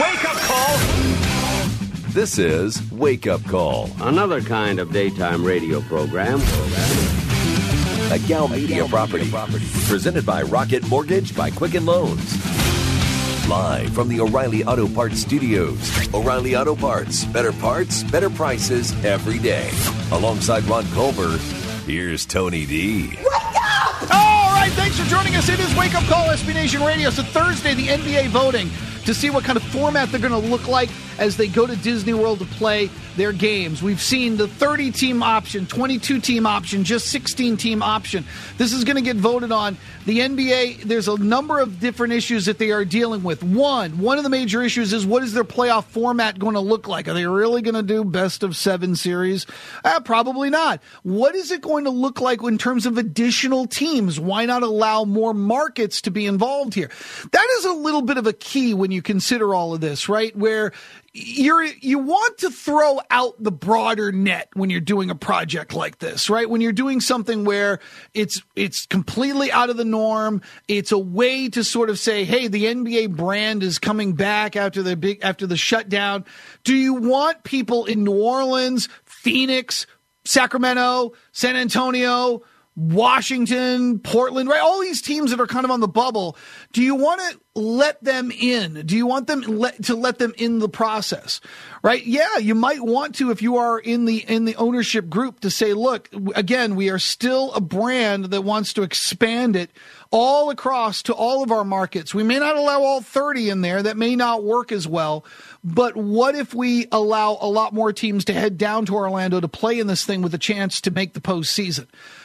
Wake Up Call. This is Wake Up Call, another kind of daytime radio program. A Gal Media property. Presented by Rocket Mortgage by Quicken Loans. Live from the O'Reilly Auto Parts Studios. O'Reilly Auto Parts. Better prices every day. Alongside Ron Culver, here's Tony D. Wake up! All right, thanks for joining us. It is Wake Up Call, SB Nation Radio. So Thursday, the NBA voting to see what kind of format they're going to look like as they go to Disney World to play their games. We've seen the 30-team option, 22-team option, just 16-team option. This is going to get voted on. The NBA, there's a number of different issues that they are dealing with. One of the major issues is, what is their playoff format going to look like? Are they really going to do best-of-7 series? Probably not. What is it going to look like in terms of additional teams? Why not allow more markets to be involved here? That is a little bit of a key when you consider all of this, right? Where you want to throw out the broader net when you're doing a project like this, right? When you're doing something where it's completely out of the norm, it's a way to sort of say, hey, the NBA brand is coming back after the shutdown. Do you want people in New Orleans, Phoenix, Sacramento, San Antonio, Washington, Portland, right? All these teams that are kind of on the bubble. Do you want to let them in? Do you want them to let them in the process, right? Yeah, you might want to, if you are in the ownership group, to say, look, again, we are still a brand that wants to expand it all across to all of our markets. We may not allow all 30 in there. That may not work as well. But what if we allow a lot more teams to head down to Orlando to play in this thing with a chance to make the postseason?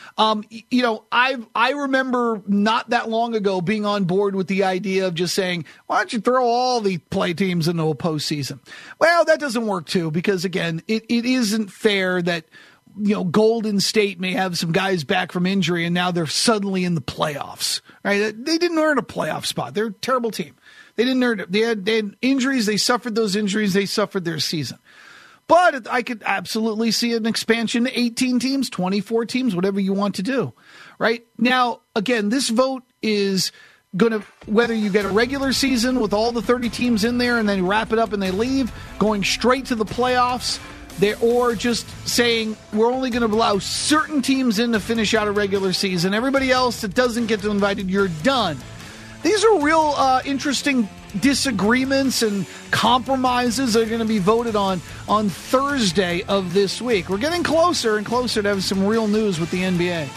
I remember not that long ago being on board with the idea of just saying, why don't you throw all the play teams into a postseason? Well, that doesn't work too, because again, it isn't fair that, Golden State may have some guys back from injury and now they're suddenly in the playoffs, right? They didn't earn a playoff spot. They're a terrible team. They didn't earn it. They had injuries. They suffered those injuries. They suffered their season. But I could absolutely see an expansion to 18 teams, 24 teams, whatever you want to do, right? Now, again, this vote is going to, whether you get a regular season with all the 30 teams in there and then wrap it up and they leave, going straight to the playoffs, or just saying we're only going to allow certain teams in to finish out a regular season. Everybody else that doesn't get invited, you're done. These are real interesting disagreements and compromises that are going to be voted on Thursday of this week. We're getting closer and closer to have some real news with the NBA.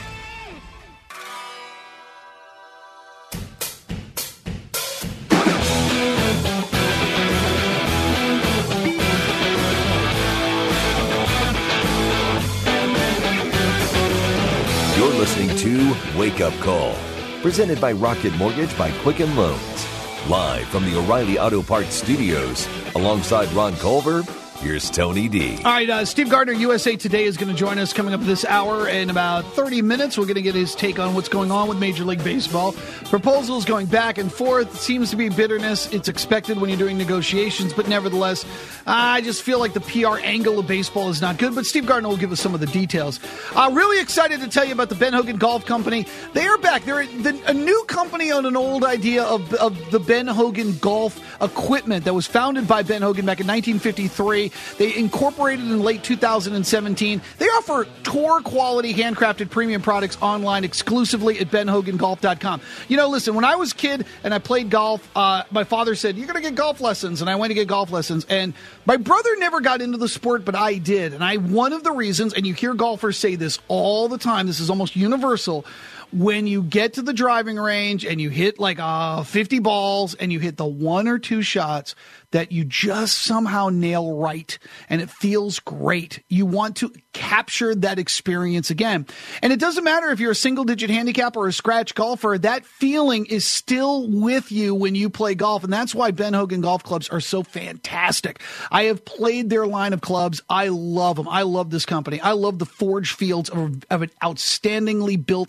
You're listening to Wake Up Call, presented by Rocket Mortgage by Quicken Loans. Live from the O'Reilly Auto Parts Studios, alongside Ron Culver, here's Tony D. All right, Steve Gardner, USA Today, is going to join us coming up this hour. In about 30 minutes, we're going to get his take on what's going on with Major League Baseball. Proposals going back and forth. Seems to be bitterness. It's expected when you're doing negotiations, but nevertheless, I just feel like the PR angle of baseball is not good. But Steve Gardner will give us some of the details. Really excited to tell you about the Ben Hogan Golf Company. They are back. They're a new company on an old idea of the Ben Hogan Golf equipment that was founded by Ben Hogan back in 1953. They incorporated in late 2017. They offer tour-quality handcrafted premium products online exclusively at benhogangolf.com. Listen, when I was a kid and I played golf, my father said, you're going to get golf lessons, and I went to get golf lessons. And my brother never got into the sport, but I did. And one of the reasons, and you hear golfers say this all the time, this is almost universal, when you get to the driving range and you hit like 50 balls and you hit the one or two shots that you just somehow nail right and it feels great, you want to capture that experience again. And it doesn't matter if you're a single-digit handicap or a scratch golfer, that feeling is still with you when you play golf. And that's why Ben Hogan golf clubs are so fantastic. I have played their line of clubs. I love them. I love this company. I love the forged fields of an outstandingly built iron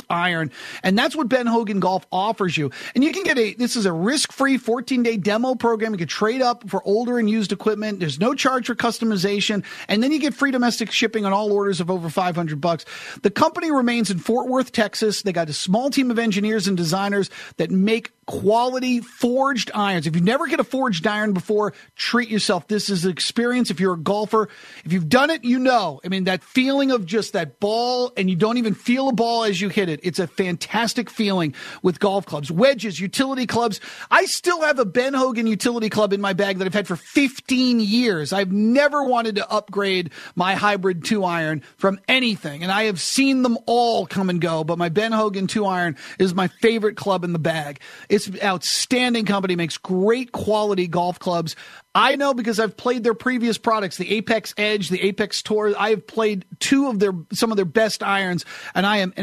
iron. And that's what Ben Hogan Golf offers you. And you can get this is a risk-free 14-day demo program. You can trade up for older and used equipment. There's no charge for customization. And then you get free domestic shipping on all orders of over $500. The company remains in Fort Worth, Texas. They got a small team of engineers and designers that make quality forged irons. If you never get a forged iron before, treat yourself. This is an experience if you're a golfer. If you've done it, you know. I mean, that feeling of just that ball and you don't even feel a ball as you hit it. It's a fantastic feeling with golf clubs. Wedges, utility clubs. I still have a Ben Hogan utility club in my bag that I've had for 15 years. I've never wanted to upgrade my hybrid 2-iron from anything, and I have seen them all come and go, but my Ben Hogan 2-iron is my favorite club in the bag. It's an outstanding company, makes great quality golf clubs. I know because I've played their previous products, the Apex Edge, the Apex Tour. I have played some of their best irons, and I am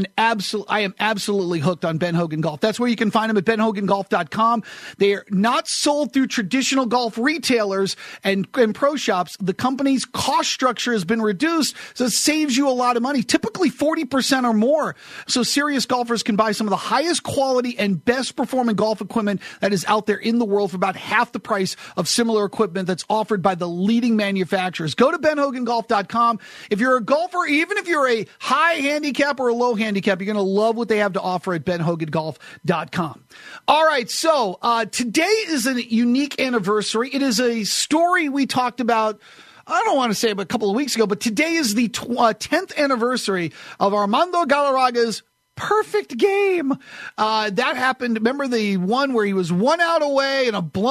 absolutely hooked on Ben Hogan Golf. That's where you can find them at benhogangolf.com. They are not sold through traditional golf retailers and pro shops. The company's cost structure has been reduced, so it saves you a lot of money, typically 40% or more. So serious golfers can buy some of the highest quality and best performing golf equipment that is out there in the world for about half the price of similar equipment that's offered by the leading manufacturers. Go to benhogangolf.com. If you're a golfer, even if you're a high handicap or a low handicap, you're going to love what they have to offer at benhogangolf.com. All right, so today is a unique anniversary. It is a story we talked about, I don't want to say a couple of weeks ago, but today is the 10th anniversary of Armando Galarraga's perfect game. That happened. Remember the one where he was 1 out away and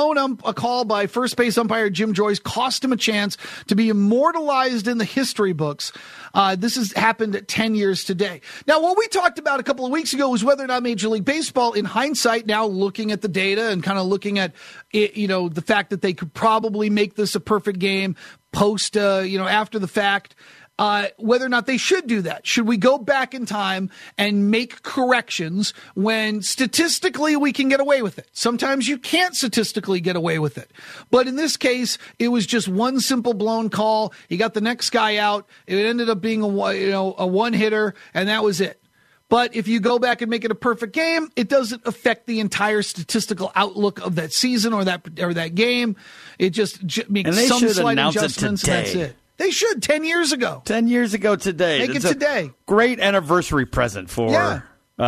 a call by first base umpire Jim Joyce cost him a chance to be immortalized in the history books. This has happened 10 years today. Now, what we talked about a couple of weeks ago was whether or not Major League Baseball, in hindsight, now looking at the data and kind of looking at it, the fact that they could probably make this a perfect game post, after the fact. Whether or not they should do that. Should we go back in time and make corrections when statistically we can get away with it? Sometimes you can't statistically get away with it. But in this case, it was just one simple blown call. He got the next guy out. It ended up being a one hitter, and that was it. But if you go back and make it a perfect game, it doesn't affect the entire statistical outlook of that season or that game. It just makes some slight adjustments, and that's it. They should 10 years ago. 10 years ago today. Make it today. Great anniversary present for. Yeah.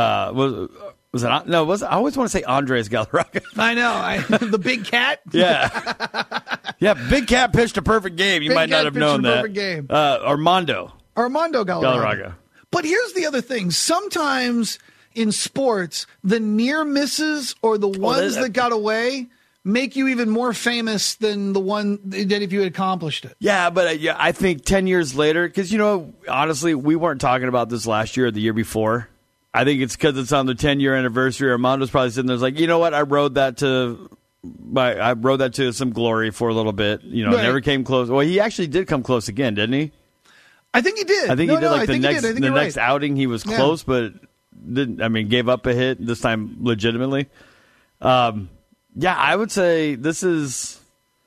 Was it? No. I always want to say Andres Galarraga. I know. The big cat. Yeah. Yeah. Big cat pitched a perfect game. You might not have known that. Perfect game. Armando Galarraga. But here's the other thing. Sometimes in sports, the near misses or the ones that got away make you even more famous than the one that if you had accomplished it. Yeah, but I think 10 years later, because, honestly, we weren't talking about this last year or the year before. I think it's because it's on the 10-year anniversary. Armando's probably sitting there like, you know what, I rode that to some glory for a little bit. Right. Never came close. Well, he actually did come close again, didn't he? I think he did. I think he did. The next outing he was close, but gave up a hit, this time legitimately. Yeah, I would say this is,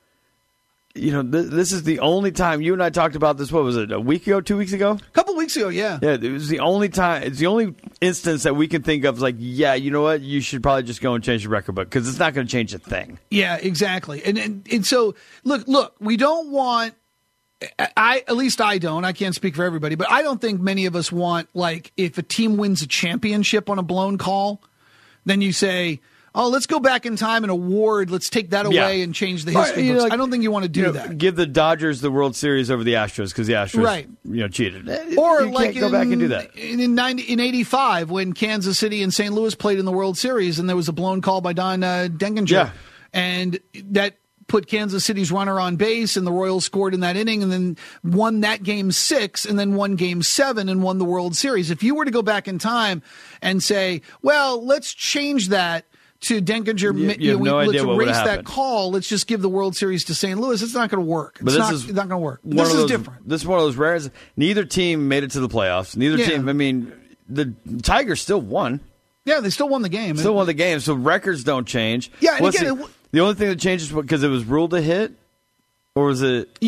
this is the only time you and I talked about this. What was it, a week ago, 2 weeks ago? A couple weeks ago, yeah. Yeah, it was the only time. It's the only instance that we can think of. Like, yeah, you know what? You should probably just go and change the record book because it's not going to change a thing. Yeah, exactly. And so look, we don't want. At least I don't. I can't speak for everybody, but I don't think many of us want, like, if a team wins a championship on a blown call, then you say, oh, let's go back in time and award. Let's take that away and change the history books. I don't think you want to do that. Give the Dodgers the World Series over the Astros because the Astros, cheated. Or you can't go back and do that. In 85 when Kansas City and St. Louis played in the World Series and there was a blown call by Don Denkinger, and that put Kansas City's runner on base, and the Royals scored in that inning and then won that game 6 and then won game 7 and won the World Series. If you were to go back in time and say, well, let's change that to Denkinger, let's erase that call. Let's just give the World Series to St. Louis. It's not going to work. It's not going to work. This is different. This is one of those rare. Neither team made it to the playoffs. Neither team. The Tigers still won. Yeah, they still won the game. So records don't change. Yeah, and the only thing that changes because it was ruled a hit, or was it? Yeah,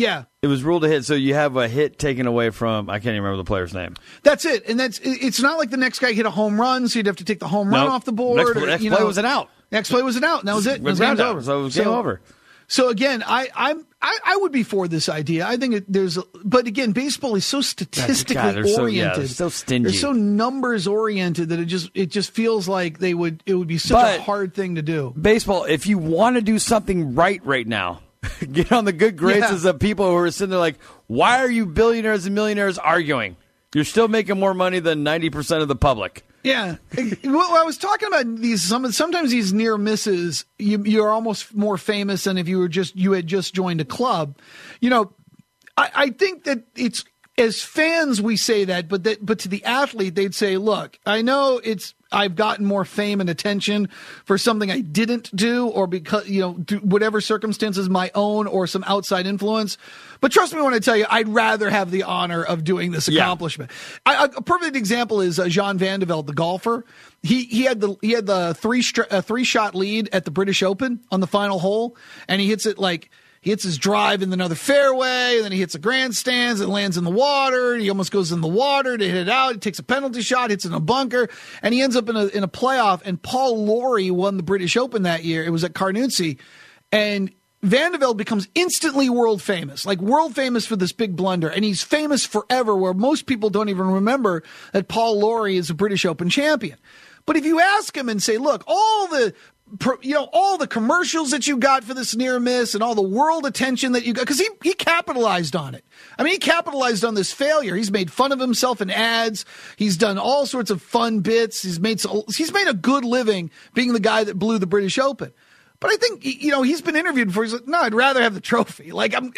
It was ruled a hit, so you have a hit taken away from, I can't even remember the player's name. That's it. And it's not like the next guy hit a home run, so you'd have to take the home run off the board. Next play was an out. Next play was an out, and that was it. Game's over. So it was game over. So again, I would be for this idea. I think but again, baseball is so statistically oriented. They're so stingy. They're so numbers oriented that it just feels like it would be such a hard thing to do. Baseball, if you want to do something right now, get on the good graces of people who are sitting there like, why are you billionaires and millionaires arguing? You're still making more money than 90% of the public. Yeah. Well, I was talking about sometimes these near misses, you're almost more famous than if you had just joined a club. I think that it's, as fans we say that, but to the athlete they'd say, look, I know I've gotten more fame and attention for something I didn't do, or because, whatever circumstances, my own or some outside influence. But trust me when I tell you, I'd rather have the honor of doing this accomplishment. A perfect example is Jean Van de Velde, the golfer. He had the three shot lead at the British Open on the final hole, and he hits his drive in another fairway, and then he hits the grandstands and lands in the water. He almost goes in the water to hit it out. He takes a penalty shot, hits in a bunker, and he ends up in a playoff. And Paul Lawrie won the British Open that year. It was at Carnoustie. And Van de Velde becomes instantly world famous, like world famous for this big blunder. And he's famous forever, where most people don't even remember that Paul Lawrie is a British Open champion. But if you ask him and say, look, all the commercials that you got for this near miss and all the world attention that you got, because he capitalized on it. I mean, he capitalized on this failure. He's made fun of himself in ads. He's done all sorts of fun bits. He's made a good living being the guy that blew the British Open. But I think, he's been interviewed before. He's like, no, I'd rather have the trophy.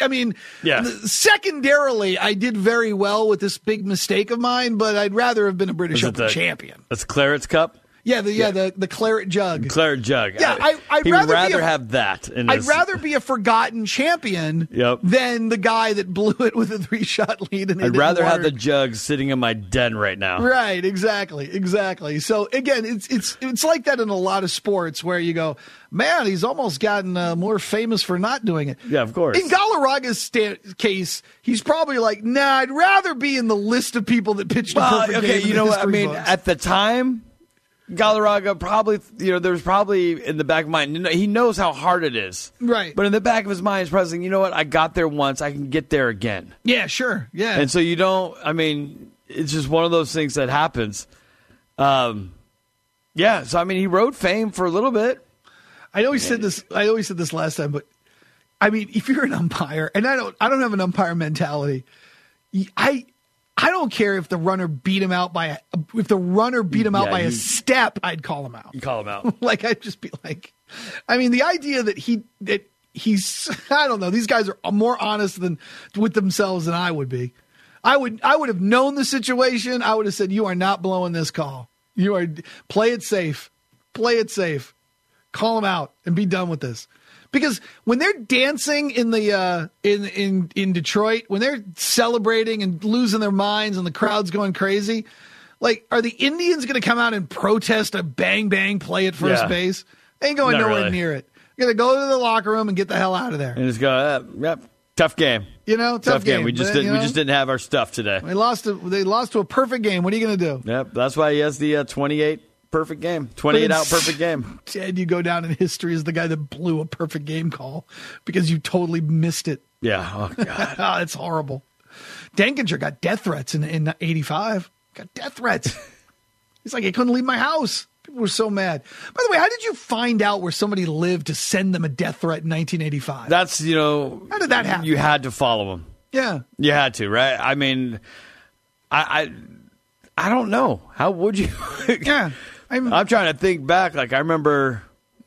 Secondarily, I did very well with this big mistake of mine, but I'd rather have been a British Open champion. That's Claret's Cup? Yeah, the claret jug. Claret jug. Yeah, I'd rather have that. I'd rather be a forgotten champion than the guy that blew it with a 3-shot lead. And I'd rather have the jug sitting in my den right now. Right, exactly. So again, it's like that in a lot of sports where you go, man, he's almost gotten more famous for not doing it. Yeah, of course. In Galarraga's case, he's probably like, nah, I'd rather be in the list of people that pitched a perfect game. You know what? I mean, at the time, Galarraga probably, there's probably in the back of mind, he knows how hard it is. Right. But in the back of his mind, he's probably saying, you know what, I got there once, I can get there again. Yeah, sure. Yeah. And so it's just one of those things that happens. So he rode fame for a little bit. I always said this last time, but I mean, if you're an umpire, and I don't have an umpire mentality, I don't care if the runner beat him out by a step, I'd call him out. You call him out. I'd just be like, I mean, the idea that he's, I don't know, these guys are more honest with themselves than I would be. I would have known the situation. I would have said, you are not blowing this call. Play it safe. Call him out and be done with this. Because when they're dancing in the in Detroit, when they're celebrating and losing their minds and the crowd's going crazy, are the Indians going to come out and protest a bang play at first base? They ain't going nowhere near it. You're going to go to the locker room and get the hell out of there. And just go, yep, tough game. Tough game. We just didn't have our stuff today. They lost to a perfect game. What are you going to do? Yep, that's why he has the 28. Perfect game. 28 out perfect game. Ted, you go down in history as the guy that blew a perfect game call because you totally missed it. Yeah. Oh, God. It's horrible. Denkinger got death threats in 85. Got death threats. He's like, I couldn't leave my house. People were so mad. By the way, how did you find out where somebody lived to send them a death threat in 1985? That's, how did that happen? You had to follow them. Yeah. You had to, right? I mean, I don't know. How would you? Yeah. I'm trying to think back. I remember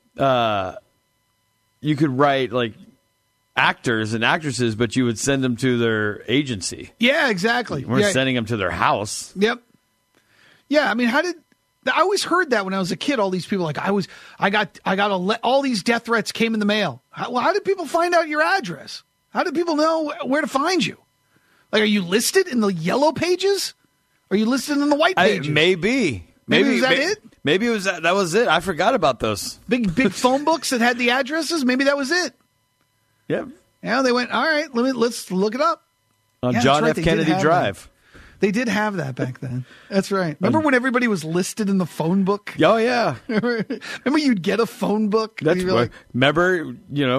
you could write actors and actresses, but you would send them to their agency. Yeah, exactly. You weren't sending them to their house. Yep. Yeah, I mean, I always heard that when I was a kid. All these people all these death threats came in the mail. How did people find out your address? How did people know where to find you? Are you listed in the yellow pages? Are you listed in the white pages? Maybe was that it? Maybe it was that was it. I forgot about those big phone books that had the addresses. Maybe that was it. Yeah, Yeah, they went, all right, let's look it up. On John F. Kennedy Drive. They did have that back then. That's right. Remember when everybody was listed in the phone book? Oh, yeah. Remember you'd get a phone book? That's right. Remember,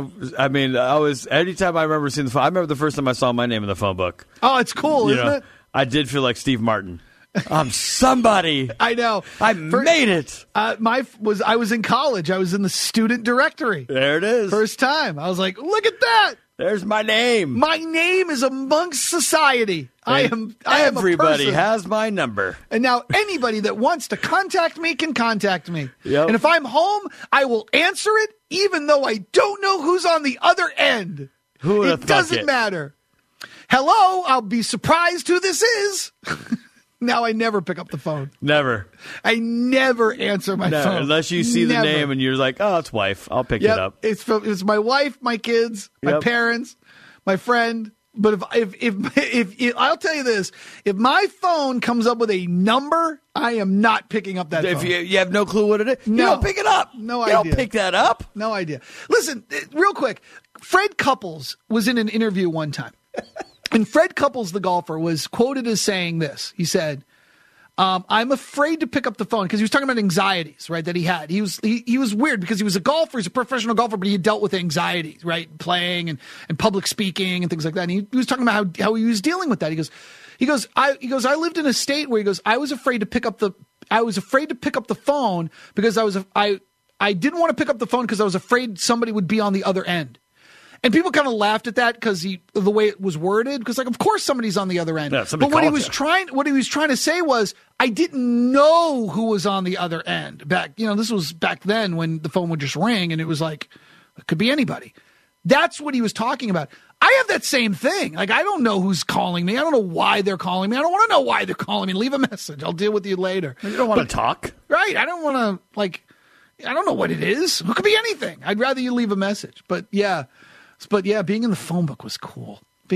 anytime I remember seeing the phone, I remember the first time I saw my name in the phone book. Oh, it's cool, isn't it? I did feel like Steve Martin. I'm somebody. I know. I made it. I was in college. I was in the student directory. There it is. First time. I was like, look at that. There's my name. My name is amongst society. I am everybody a person. has my number. And now anybody that wants to contact me can contact me. Yep. And if I'm home, I will answer it even though I don't know who's on the other end. Who would have It thunk doesn't it? matter. Hello, I'll be surprised who this is. Now I never pick up the phone. Never. I never answer my phone. Unless you see the name and you're like, oh, it's wife. I'll pick it up. It's my wife, my kids, my parents, my friend. But if I'll tell you this, if my phone comes up with a number, I am not picking up that phone. If you have no clue what it is, you don't pick it up. No idea. You idea. don't pick that up. No idea. Listen, real quick. Fred Couples was in an interview one time. And Fred Couples, the golfer, was quoted as saying this. He said, I'm afraid to pick up the phone, because he was talking about anxieties, right, that he had. He was weird because he was a golfer. He's a professional golfer, but he had dealt with anxieties, right, playing and public speaking and things like that. And he was talking about how he was dealing with that. He goes, I lived in a state where I was afraid to pick up the phone because I didn't want to pick up the phone because I was afraid somebody would be on the other end. And people kind of laughed at that because the way it was worded, because of course somebody's on the other end. Yeah, but what he was trying to say was, I didn't know who was on the other end. This was back then when the phone would just ring and it was like, it could be anybody. That's what he was talking about. I have that same thing. Like, I don't know who's calling me. I don't know why they're calling me. I don't want to know why they're calling me. Leave a message. I'll deal with you later. You don't want to talk. Right. I don't want to, I don't know what it is. It could be anything. I'd rather you leave a message. But yeah, being in the phone book was cool.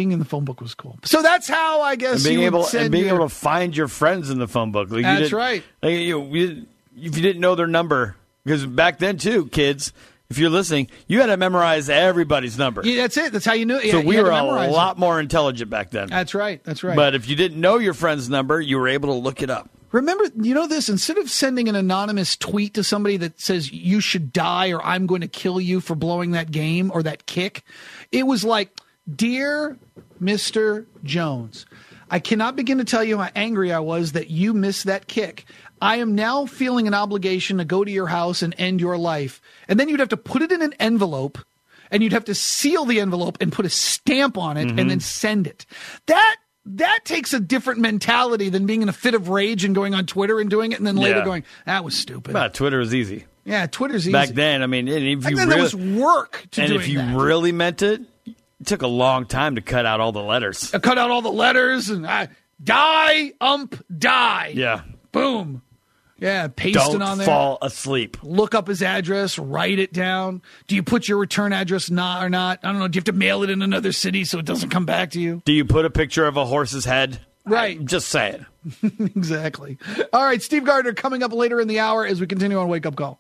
So that's how, I guess, being able to find your friends in the phone book. That's right. If you didn't know their number, because back then too, kids, if you're listening, you had to memorize everybody's number. Yeah, that's it. That's how you knew it. So we were a lot more intelligent back then. That's right. But if you didn't know your friend's number, you were able to look it up. Remember, this, instead of sending an anonymous tweet to somebody that says you should die or I'm going to kill you for blowing that game or that kick, it was like, Dear Mr. Jones, I cannot begin to tell you how angry I was that you missed that kick. I am now feeling an obligation to go to your house and end your life. And then you'd have to put it in an envelope, and you'd have to seal the envelope and put a stamp on it and then send it. That takes a different mentality than being in a fit of rage and going on Twitter and doing it and then later going, that was stupid. Twitter was easy. Yeah, Twitter's easy. Back then, there was work to doing that. And if you really meant it, it took a long time to cut out all the letters. I cut out all the letters and die. Yeah. Boom. Yeah, pasting on there. Don't fall asleep. Look up his address, write it down. Do you put your return address or not? I don't know. Do you have to mail it in another city so it doesn't come back to you? Do you put a picture of a horse's head? Right. I'm just saying. Exactly. All right, Steve Gardner coming up later in the hour as we continue on Wake Up Call.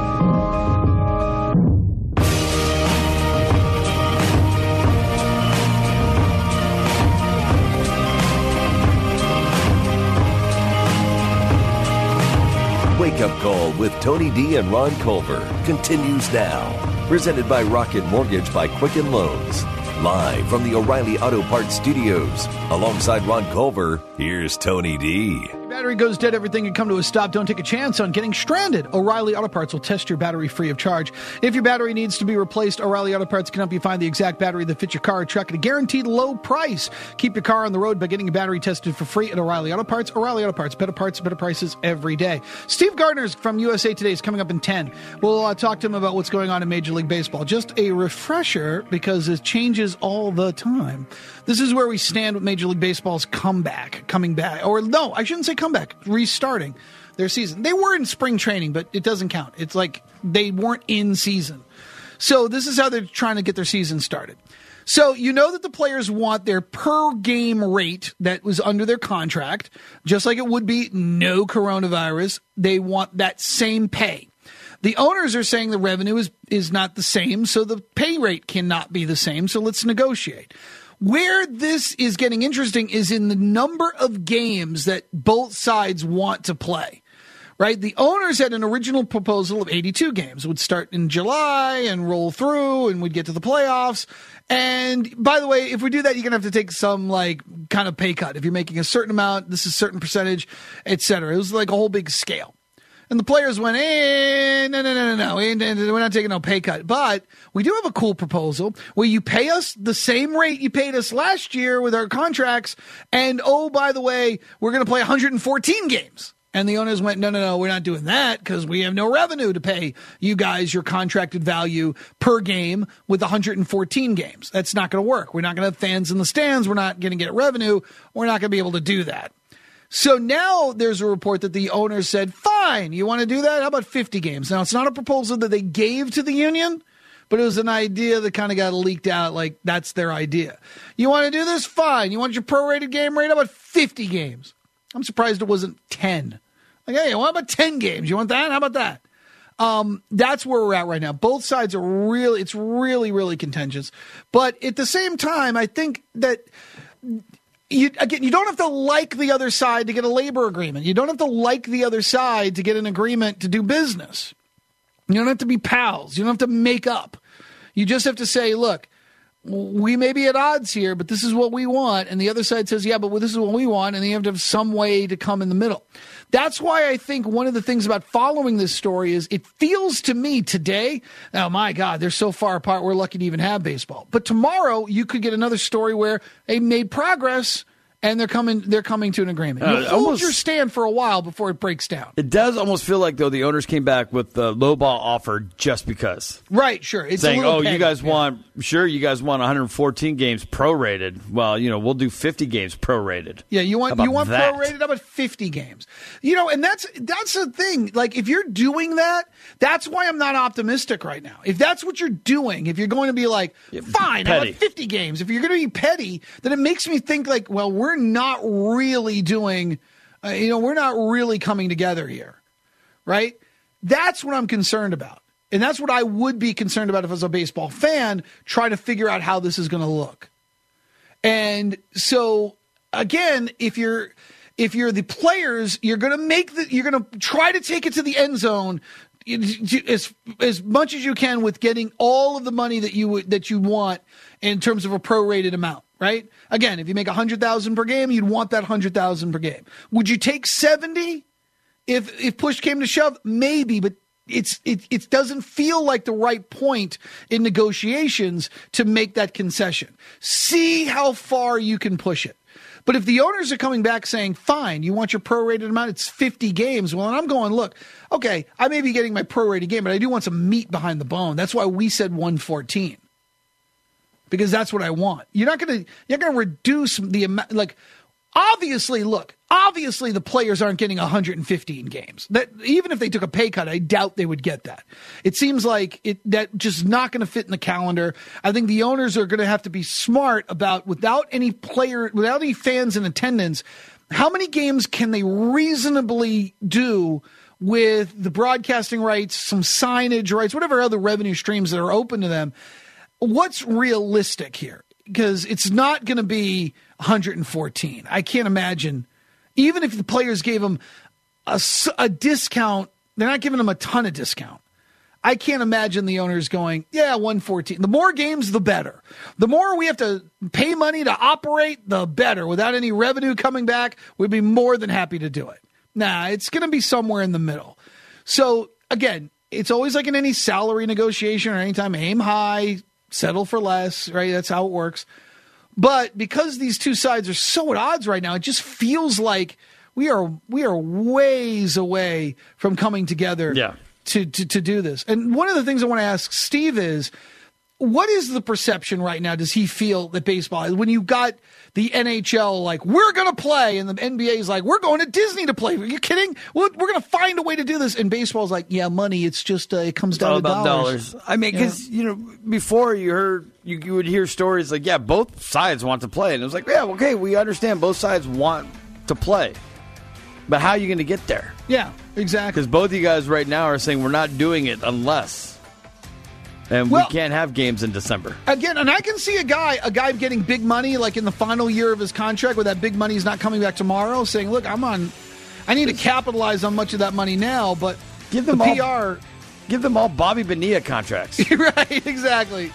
Wake Up Call with Tony D and Ron Culver continues now. Presented by Rocket Mortgage by Quicken Loans. Live from the O'Reilly Auto Parts Studios. Alongside Ron Culver, here's Tony D. Battery goes dead, everything can come to a stop. Don't take a chance on getting stranded. O'Reilly Auto Parts will test your battery free of charge. If your battery needs to be replaced, O'Reilly Auto Parts can help you find the exact battery that fits your car or truck at a guaranteed low price. Keep your car on the road by getting your battery tested for free at O'Reilly Auto Parts. O'Reilly Auto Parts, better parts, better prices every day. Steve Gardner from USA Today is coming up in 10. We'll talk to him about what's going on in Major League Baseball. Just a refresher, because it changes all the time. This is where we stand with Major League Baseball's coming back. Or no, I shouldn't say comeback. Restarting their season. They were in spring training, but it doesn't count. It's like they weren't in season. So this is how they're trying to get their season started. So you know that the players want their per game rate that was under their contract, just like it would be no coronavirus. They want that same pay. The owners are saying the revenue is not the same, so the pay rate cannot be the same, so let's negotiate. Where this is getting interesting is in the number of games that both sides want to play. Right? The owners had an original proposal of 82 games. It would start in July and roll through, and we'd get to the playoffs. And by the way, if we do that, you're going to have to take some kind of pay cut. If you're making a certain amount, this is a certain percentage, et cetera. It was like a whole big scale. And the players went, no. We're not taking no pay cut. But we do have a cool proposal where you pay us the same rate you paid us last year with our contracts. And, oh, by the way, we're going to play 114 games. And the owners went, no, we're not doing that because we have no revenue to pay you guys your contracted value per game with 114 games. That's not going to work. We're not going to have fans in the stands. We're not going to get revenue. We're not going to be able to do that. So now there's a report that the owners said, fine, you want to do that? How about 50 games? Now, it's not a proposal that they gave to the union, but it was an idea that kind of got leaked out like that's their idea. You want to do this? Fine. You want your prorated game rate? How about 50 games? I'm surprised it wasn't 10. Like, hey, what about 10 games? You want that? How about that? That's where we're at right now. Both sides are it's really, really contentious. But at the same time, I think that you don't have to like the other side to get a labor agreement. You don't have to like the other side to get an agreement to do business. You don't have to be pals. You don't have to make up. You just have to say, look, we may be at odds here, but this is what we want. And the other side says, yeah, but this is what we want. And you have to have some way to come in the middle. That's why I think one of the things about following this story is it feels to me today, oh my God, they're so far apart, we're lucky to even have baseball. But tomorrow you could get another story where they made progress and they're coming to an agreement. You hold your stand for a while before it breaks down. It does almost feel like, though, the owners came back with the lowball offer just because. Right, sure. It's saying, petty. You guys want 114 games prorated. Well, we'll do 50 games prorated. Yeah, you want prorated? How about 50 games? And that's the thing. Like, if you're doing that, that's why I'm not optimistic right now. If that's what you're doing, if you're going to be like, fine, how about 50 games? If you're going to be petty, then it makes me think like, well, we're not really doing, we're not really coming together here, right? That's what I'm concerned about. And that's what I would be concerned about if I was a baseball fan, trying to figure out how this is going to look. And so, again, if you're the players, you're going to try to take it to the end zone as much as you can with getting all of the money that you want in terms of a prorated amount. Right? Again, if you make $100,000 per game, you'd want that $100,000 per game. Would you take 70 if push came to shove? Maybe, but it doesn't feel like the right point in negotiations to make that concession. See how far you can push it. But if the owners are coming back saying, fine, you want your prorated amount, it's 50 games. Well, and I'm going, look, okay, I may be getting my prorated game, but I do want some meat behind the bone. That's why we said 114. Because that's what I want. You're not going to reduce the amount. Like, obviously the players aren't getting 115 games. That even if they took a pay cut, I doubt they would get that. It seems like that just not going to fit in the calendar. I think the owners are going to have to be smart about without any fans in attendance, how many games can they reasonably do with the broadcasting rights, some signage rights, whatever other revenue streams that are open to them. What's realistic here? Because it's not going to be 114. I can't imagine. Even if the players gave them a discount, they're not giving them a ton of discount. I can't imagine the owners going, 114. The more games, the better. The more we have to pay money to operate, the better. Without any revenue coming back, we'd be more than happy to do it. Nah, it's going to be somewhere in the middle. So, again, it's always like in any salary negotiation or anytime, aim high, settle for less, right? That's how it works. But because these two sides are so at odds right now, it just feels like we are ways away from coming together to do this. And one of the things I want to ask Steve is, what is the perception right now? Does he feel that baseball, when you got the NHL like, we're going to play, and the NBA is like, we're going to Disney to play. Are you kidding? We're going to find a way to do this. And baseball's like, yeah, money. It's just, it comes down to dollars. I mean, because, before you would hear stories like, both sides want to play. And it was like, okay, we understand both sides want to play. But how are you going to get there? Yeah, exactly. Because both of you guys right now are saying we're not doing it unless. And we can't have games in December. Again, and I can see a guy getting big money, like in the final year of his contract, where that big money is not coming back tomorrow, saying, look, I need to capitalize on much of that money now, but give them PR. Give them all Bobby Bonilla contracts. Right, exactly.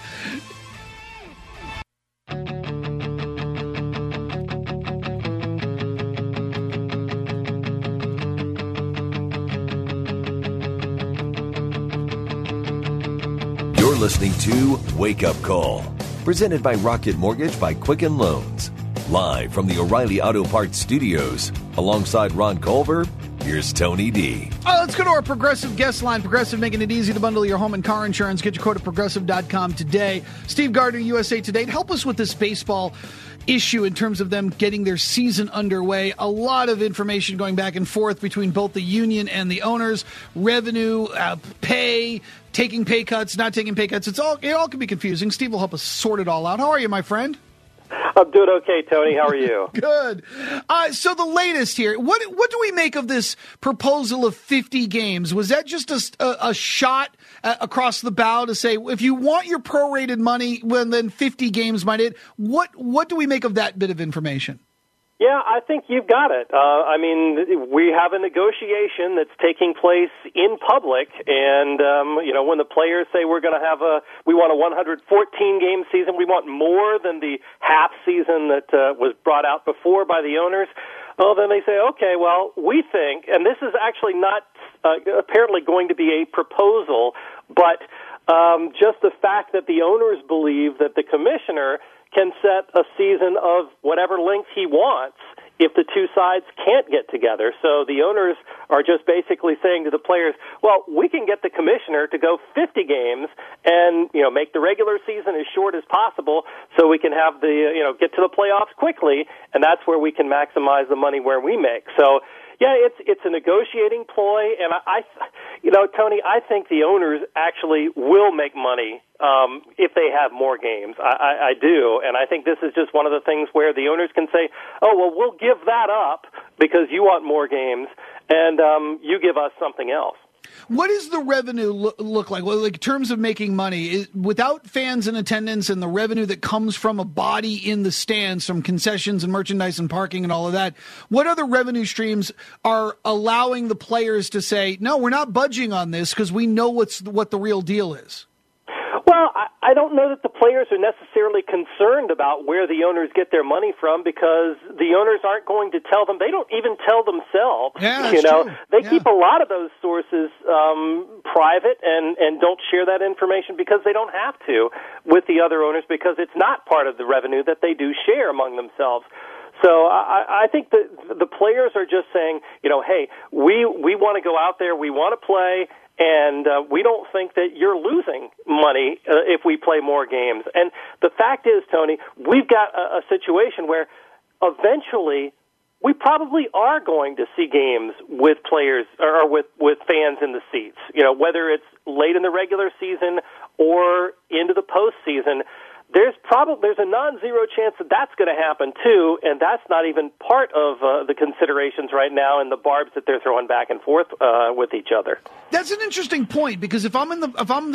You're listening to Wake Up Call, presented by Rocket Mortgage by Quicken Loans. Live from the O'Reilly Auto Parts Studios, alongside Ron Culver, here's Tony D. Let's go to our Progressive guest line. Progressive, making it easy to bundle your home and car insurance. Get your quote at Progressive.com today. Steve Gardner, USA Today. Help us with this baseball issue in terms of them getting their season underway. A lot of information going back and forth between both the union and the owners. Revenue, pay, taking pay cuts, not taking pay cuts. It all can be confusing. Steve will help us sort it all out. How are you, my friend? I'm doing okay, Tony. How are you? Good. So the latest here, what do we make of this proposal of 50 games? Was that just a shot across the bow to say, if you want your prorated money, well, then 50 games might it? What do we make of that bit of information? Yeah, I think you've got it. I mean, we have a negotiation that's taking place in public, and when the players say we want a 114-game season, we want more than the half season that was brought out before by the owners. Well, then they say, okay, well, we think, and this is actually not apparently going to be a proposal, but just the fact that the owners believe that the commissioner can set a season of whatever length he wants if the two sides can't get together. So the owners are just basically saying to the players, well, we can get the commissioner to go 50 games and, make the regular season as short as possible so we can have get to the playoffs quickly, and that's where we can maximize the money where we make. So, yeah, it's a negotiating ploy, and Tony, I think the owners actually will make money if they have more games. I do, and I think this is just one of the things where the owners can say, oh, well, we'll give that up because you want more games, and you give us something else. What does the revenue look like? Well, like in terms of making money, without fans in attendance and the revenue that comes from a body in the stands, from concessions and merchandise and parking and all of that, what other revenue streams are allowing the players to say, no, we're not budging on this because we know what the real deal is? Well, I don't know that the players are necessarily concerned about where the owners get their money from because the owners aren't going to tell them. They don't even tell themselves. Yeah, that's true. They keep a lot of those sources private and don't share that information because they don't have to with the other owners because it's not part of the revenue that they do share among themselves. So I think that the players are just saying, hey, we want to go out there, we want to play, and we don't think that you're losing money if we play more games. And the fact is, Tony, we've got a situation where eventually we probably are going to see games with players or with fans in the seats. Whether it's late in the regular season or into the postseason, there's a non-zero chance that that's going to happen too, and that's not even part of the considerations right now and the barbs that they're throwing back and forth with each other. That's an interesting point because if I'm in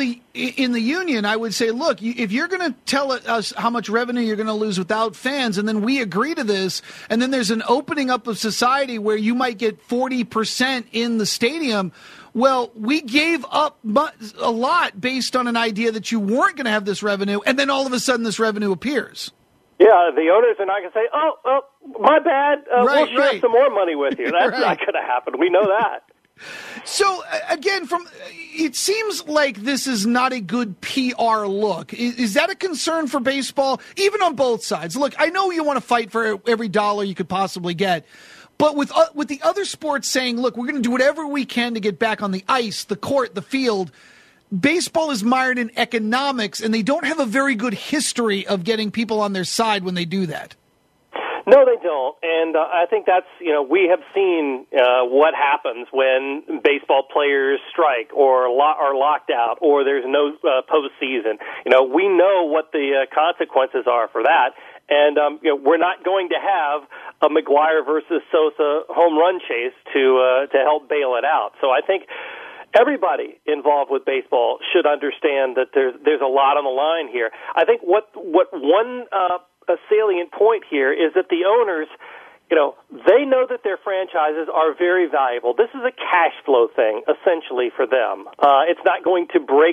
the union, I would say, look, if you're going to tell us how much revenue you're going to lose without fans, and then we agree to this, and then there's an opening up of society where you might get 40% in the stadium. Well, we gave up a lot based on an idea that you weren't going to have this revenue, and then all of a sudden this revenue appears. Yeah, the owners are not going to say, oh, my bad, we'll share some more money with you. That's not going to happen. We know that. So, again, it seems like this is not a good PR look. Is that a concern for baseball, even on both sides? Look, I know you want to fight for every dollar you could possibly get, but with the other sports saying, look, we're going to do whatever we can to get back on the ice, the court, the field, baseball is mired in economics, and they don't have a very good history of getting people on their side when they do that. No, they don't, and I think that's, we have seen what happens when baseball players strike or are locked out or there's no postseason. We know what the consequences are for that. And we're not going to have a McGuire versus Sosa home run chase to help bail it out. So I think everybody involved with baseball should understand that there's a lot on the line here. I think what one a salient point here is that the owners, they know that their franchises are very valuable. This is a cash flow thing, essentially, for them. It's not going to break.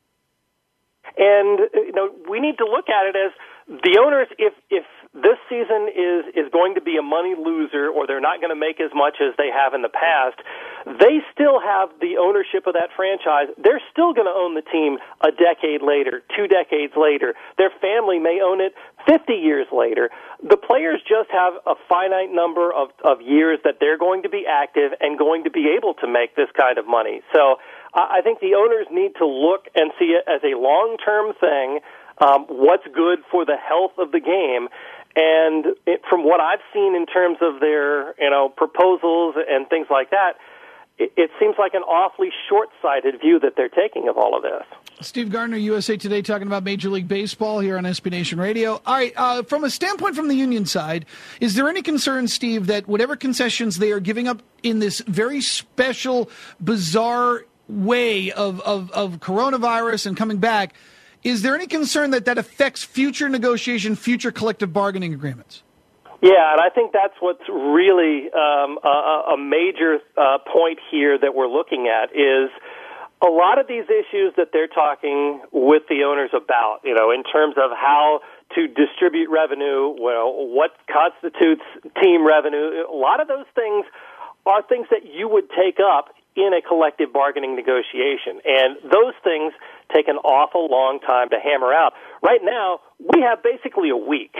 And, we need to look at it as the owners, if this season is going to be a money loser or they're not going to make as much as they have in the past, they still have the ownership of that franchise. They're still going to own the team a decade later, 2 decades later. Their family may own it 50 years later. The players just have a finite number of years that they're going to be active and going to be able to make this kind of money. So I think the owners need to look and see it as a long-term thing, what's good for the health of the game. And from what I've seen in terms of their, proposals and things like that, it seems like an awfully short-sighted view that they're taking of all of this. Steve Gardner, USA Today, talking about Major League Baseball here on SB Nation Radio. All right, from a standpoint from the union side, is there any concern, Steve, that whatever concessions they are giving up in this very special, bizarre way of coronavirus and coming back, is there any concern that affects future negotiation, future collective bargaining agreements? Yeah, and I think that's what's really a major point here that we're looking at is a lot of these issues that they're talking with the owners about, in terms of how to distribute revenue, what constitutes team revenue, a lot of those things are things that you would take up in a collective bargaining negotiation. And those things take an awful long time to hammer out. Right now, we have basically a week,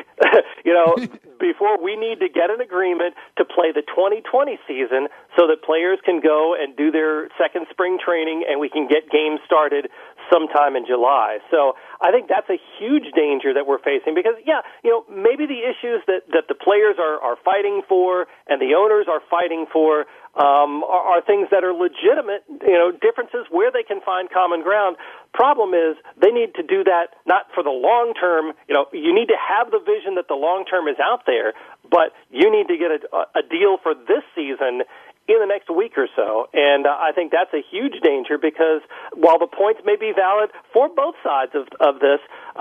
before we need to get an agreement to play the 2020 season so that players can go and do their second spring training and we can get games started sometime in July. So I think that's a huge danger that we're facing because, maybe the issues that the players are fighting for and the owners are fighting for are things that are legitimate, differences where they can find common ground. Problem is they need to do that not for the long term. You need to have the vision that the long term is out there, but you need to get a deal for this season in the next week or so. And I think that's a huge danger because while the points may be valid for both sides of this,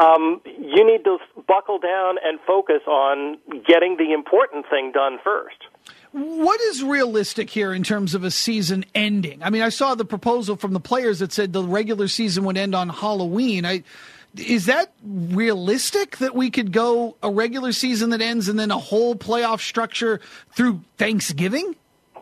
you need to buckle down and focus on getting the important thing done first. What is realistic here in terms of a season ending? I mean, I saw the proposal from the players that said the regular season would end on Halloween. Is that realistic that we could go a regular season that ends and then a whole playoff structure through Thanksgiving?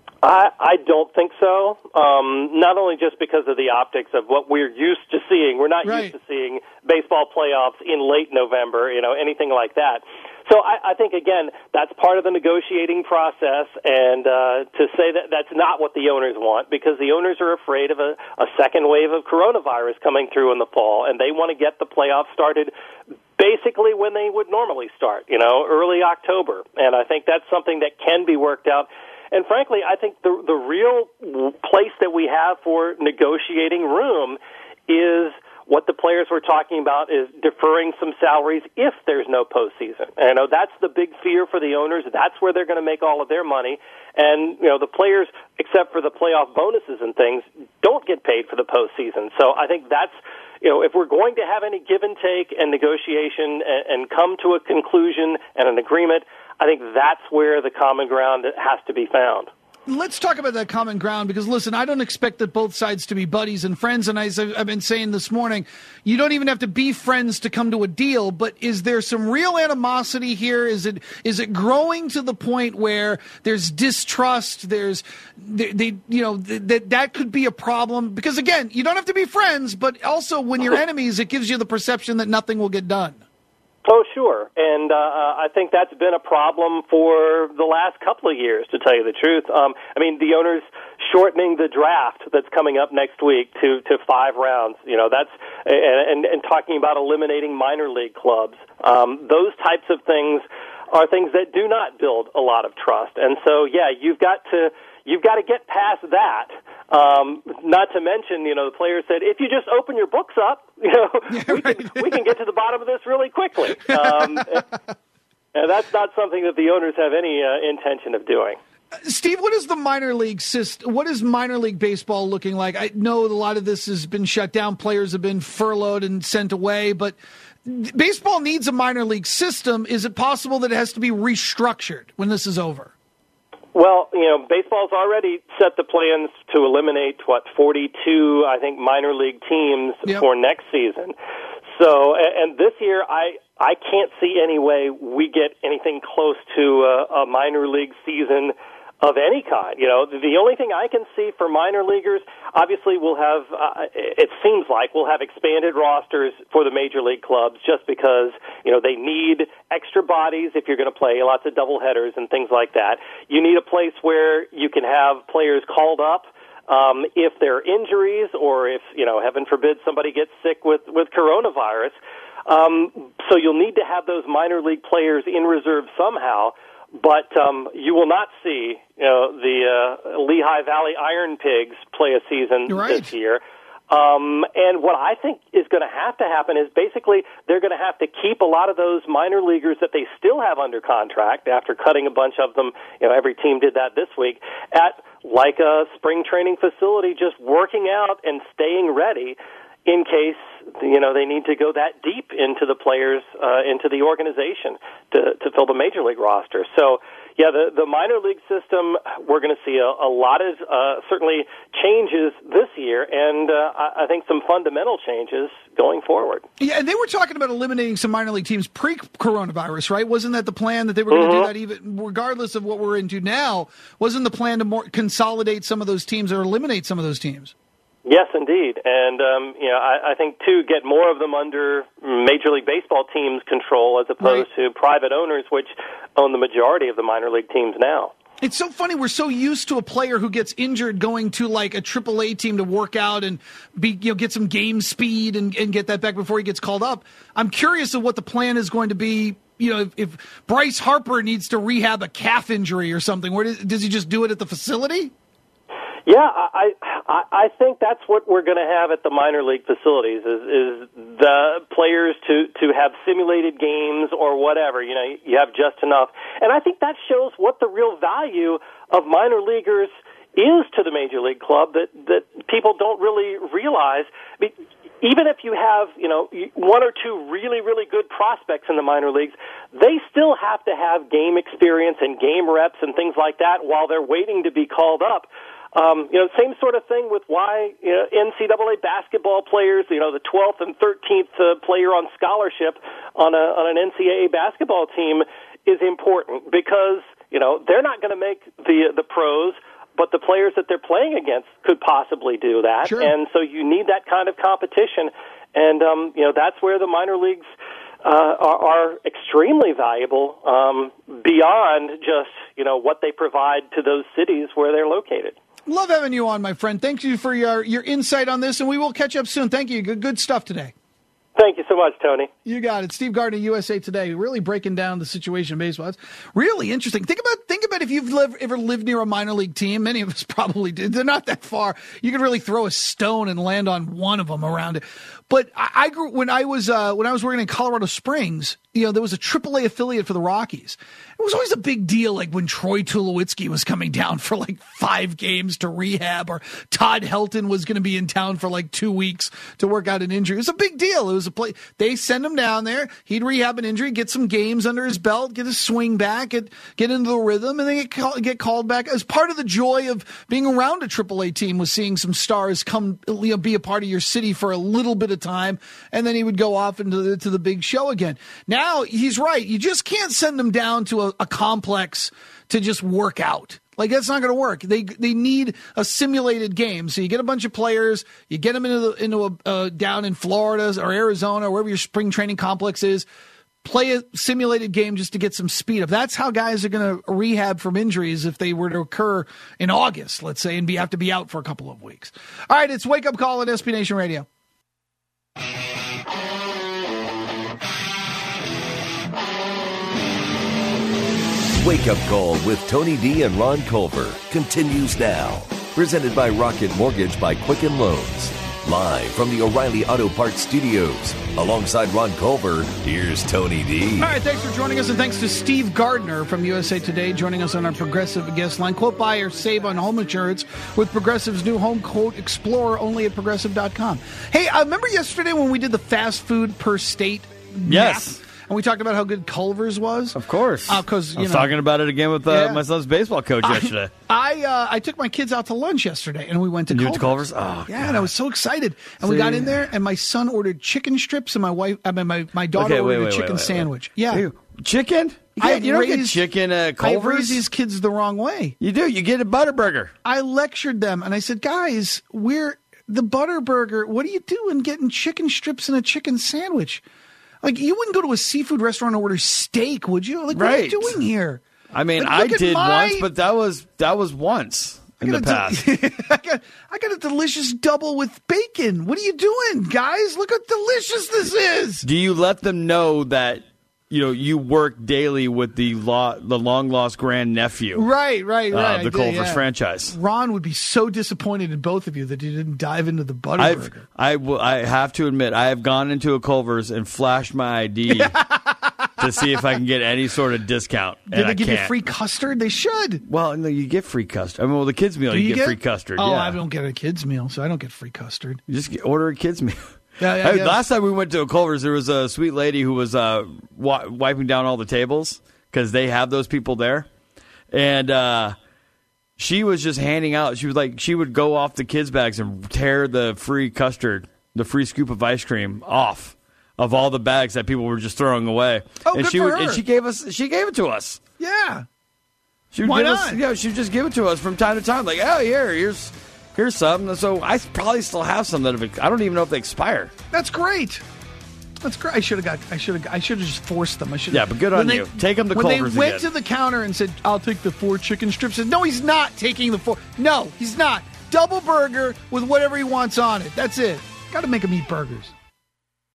I don't think so. Not only just because of the optics of what we're used to seeing. We're not used to seeing baseball playoffs in late November, anything like that. So I think, again, that's part of the negotiating process, and to say that that's not what the owners want, because the owners are afraid of a second wave of coronavirus coming through in the fall, and they want to get the playoffs started basically when they would normally start, early October. And I think that's something that can be worked out. And frankly, I think the real place that we have for negotiating room is what the players were talking about is deferring some salaries if there's no postseason. And that's the big fear for the owners. That's where they're going to make all of their money. And, the players, except for the playoff bonuses and things, don't get paid for the postseason. So I think that's, if we're going to have any give and take and negotiation and come to a conclusion and an agreement, I think that's where the common ground has to be found. Let's talk about that common ground because, listen, I don't expect that both sides to be buddies and friends. And as I've been saying this morning, you don't even have to be friends to come to a deal. But is there some real animosity here? Is it growing to the point where there's distrust? That could be a problem because, again, you don't have to be friends. But also when you're enemies, it gives you the perception that nothing will get done. Oh, sure. And I think that's been a problem for the last couple of years, to tell you the truth. The owners shortening the draft that's coming up next week to 5 rounds, that's and talking about eliminating minor league clubs. Those types of things are things that do not build a lot of trust. And so, you've got to get past that. Not to mention, the players said, if you just open your books up, we can get to the bottom of this really quickly. And that's not something that the owners have any intention of doing. Steve, what is the minor league system? What is minor league baseball looking like? I know a lot of this has been shut down. Players have been furloughed and sent away, but baseball needs a minor league system. Is it possible that it has to be restructured when this is over? Well, baseball's already set the plans to eliminate, 42, I think, minor league teams for next season. So, and this year, I can't see any way we get anything close to a minor league season of any kind. The only thing I can see for minor leaguers, obviously we'll have, it seems like we'll have expanded rosters for the major league clubs just because, they need extra bodies if you're going to play lots of doubleheaders and things like that. You need a place where you can have players called up if there are injuries or if, heaven forbid, somebody gets sick with coronavirus. So you'll need to have those minor league players in reserve somehow. But you will not see, the Lehigh Valley Iron Pigs play a season this year. And what I think is going to happen is basically they're going to have to keep a lot of those minor leaguers that they still have under contract after cutting a bunch of them. Every team did that this week at like a spring training facility, just working out and staying ready in case, they need to go that deep into the players, into the organization to fill the major league roster. So, the minor league system, we're going to see a lot of, certainly, changes this year, and I think some fundamental changes going forward. Yeah, and they were talking about eliminating some minor league teams pre-coronavirus, right? Wasn't that the plan, that they were going to do that even regardless of what we're into now? Wasn't the plan to consolidate some of those teams or eliminate some of those teams? Yes, indeed. And, I think, too, get more of them under Major League Baseball teams' control as opposed to private owners, which own the majority of the minor league teams now. It's so funny. We're so used to a player who gets injured going to like a AAA team to work out and get some game speed and get that back before he gets called up. I'm curious of what the plan is going to be. If Bryce Harper needs to rehab a calf injury or something, does he just do it at the facility? Yeah, I think that's what we're going to have at the minor league facilities is the players to have simulated games or whatever. You have just enough. And I think that shows what the real value of minor leaguers is to the major league club that people don't really realize. I mean, even if you have, one or two really, really good prospects in the minor leagues, they still have to have game experience and game reps and things like that while they're waiting to be called up. Same sort of thing with why NCAA basketball players, the 12th and 13th player on scholarship on an NCAA basketball team is important because, they're not going to make the pros, but the players that they're playing against could possibly do that. Sure. And so you need that kind of competition. And, that's where the minor leagues are extremely valuable beyond just, what they provide to those cities where they're located. Love having you on, my friend. Thank you for your insight on this, and we will catch up soon. Thank you. Good stuff today. Thank you so much, Tony. You got it. Steve Gardner, USA Today, really breaking down the situation in baseball. It's really interesting. Think about if you've ever lived near a minor league team. Many of us probably did. They're not that far. You can really throw a stone and land on one of them around it. But I grew when I was working in Colorado Springs. There was a AAA affiliate for the Rockies. It was always a big deal, like when Troy Tulowitzki was coming down for like 5 games to rehab, or Todd Helton was going to be in town for like 2 weeks to work out an injury. It was a big deal. It was a play. They send him down there. He'd rehab an injury, get some games under his belt, get his swing back, get into the rhythm, and then get called back. As part of the joy of being around a AAA team was seeing some stars come, be a part of your city for a little bit of time, and then he would go off into the big show again. Now, he's right. You just can't send them down to a complex to just work out. Like, that's not going to work. They need a simulated game. So you get a bunch of players, you get them into down in Florida or Arizona or wherever your spring training complex is, play a simulated game just to get some speed up. That's how guys are going to rehab from injuries if they were to occur in August, let's say, and have to be out for a couple of weeks. All right, it's Wake Up Call at SB Nation Radio. Wake Up Call with Tony D and Ron Culver continues now. Presented by Rocket Mortgage by Quicken Loans. Live from the O'Reilly Auto Parts Studios, alongside Ron Culver, here's Tony D. All right, thanks for joining us, and thanks to Steve Gardner from USA Today joining us on our Progressive guest line. Quote, buy or save on home insurance with Progressive's new Home Quote Explorer, only at Progressive.com. Hey, I remember yesterday when we did the fast food per state Yes. map, and we talked about how good Culver's was? Of course. Because I was talking about it again with my son's baseball coach yesterday. I took my kids out to lunch yesterday, and we went to You Culver's. went to Culver's? Oh, yeah, and I was so excited. And we got in there, and my son ordered chicken strips, and my daughter ordered a chicken sandwich. Yeah. Ew. Chicken? You don't get chicken at Culver's? I raised these kids the wrong way. You do. You get a Butterburger. I lectured them, and I said, guys, we're the Butterburger. What are you doing getting chicken strips and a chicken sandwich? Like, you wouldn't go to a seafood restaurant and order steak, would you? Like, what are you doing here? I mean, I did once, but that was once in the past. I got a delicious double with bacon. What are you doing, guys? Look how delicious this is. Do you let them know that you work daily with the long lost grandnephew? Right. The Culver's franchise. Ron would be so disappointed in both of you that you didn't dive into the Butterburger. I have to admit, I have gone into a Culver's and flashed my ID to see if I can get any sort of discount. Did they give you free custard? They should. Well, no, you get free custard. I mean, the kids' meal, you get free custard. Oh, yeah. I don't get a kids' meal, so I don't get free custard. You just order a kids' meal. Yeah. Last time we went to a Culver's, there was a sweet lady who was wiping down all the tables because they have those people there, and she was just handing out. She would go off the kids' bags and tear the free custard, the free scoop of ice cream off of all the bags that people were just throwing away. Oh, and good for her. And she gave it to us. Yeah. Why not? She'd just give it to us from time to time. Like, oh, here's some. So I probably still have some that I don't even know if they expire. That's great. I should have just forced them. Yeah, but good on you. Take them to Culver's again. When they went to the counter and said, "I'll take the 4 chicken strips," I said, "No, he's not taking the 4. No, he's not. Double burger with whatever he wants on it. That's it. Got to make him eat burgers."